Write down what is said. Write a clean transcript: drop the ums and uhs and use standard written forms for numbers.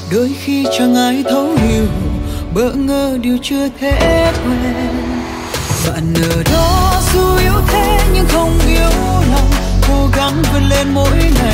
đôi khi chẳng ai thấu hiểu, bỡ ngỡ điều chưa thể quên. Bạn ở đó dù yếu thế nhưng không yếu lòng, cố gắng vươn lên mỗi ngày.